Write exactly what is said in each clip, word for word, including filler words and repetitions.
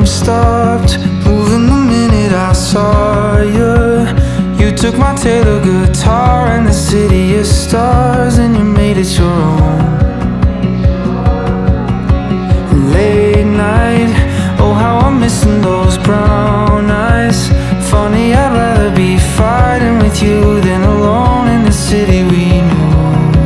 stopped moving the minute I saw you. You took my Taylor guitar and the city of stars, and you made it your own. Late night, oh how I'm missing those brown eyes. Funny, I'd rather be fighting with you than alone in the city we knew.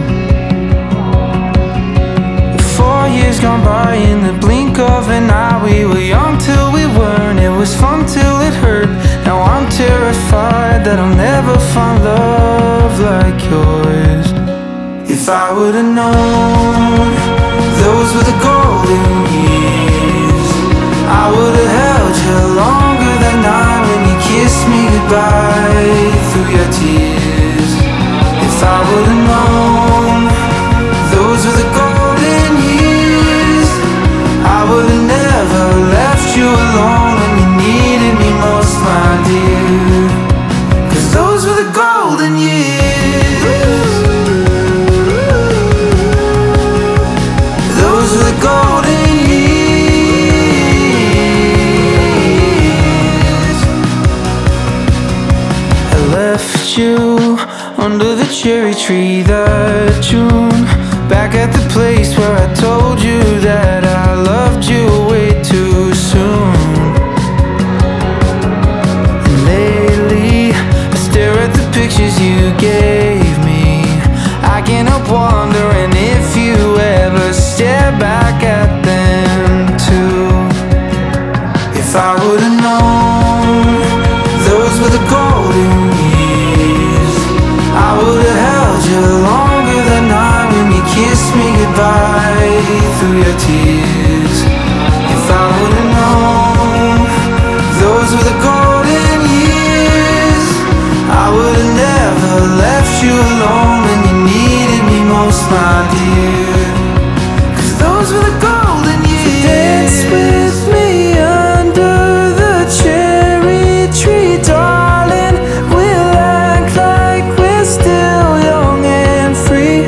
Four years gone by in the blink of an eye. We were young till we weren't. It was fun till it hurt. Now I'm terrified that I'll never find love like yours. If I would've known those were the golden years, I would've held you longer that night when you kissed me goodbye through your tears. If I would've known those were the golden years, I would've never left you alone when you needed me most, my dear. 'Cause those were the golden years. Those were the golden years. I left you under the cherry tree that June, back at the place where I told you that I loved you way too soon. And lately, I stare at the pictures you gave me. I can't help wondering if you ever stare back at them too. If I would've known those were the golden years, I would've held you longer that night when you kissed me goodbye through your tears. If I would've known those were the golden years, I would've never left you alone when you needed me most, my dear. 'Cause those were the golden years. Dance with me under the cherry tree, darling. We'll act like we're still young and free.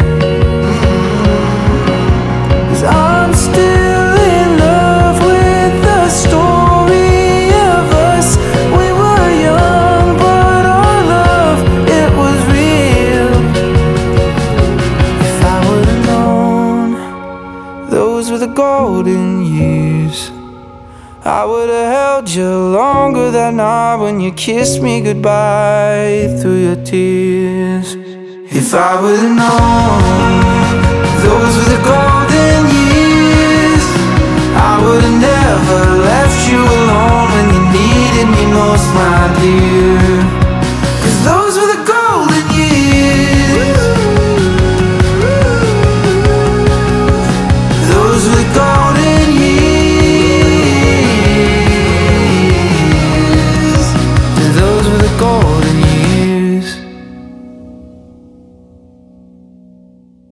'Cause I'm still in love with the story of us. We were young, but our love, it was real. If I would've known those were the golden years, I would've held you longer that night when you kissed me goodbye through your tears. If I would've known those were the golden years, I would've never left you alone when you needed me most, my dear. 'Cause those were the golden years. Those were the golden years. Those were the golden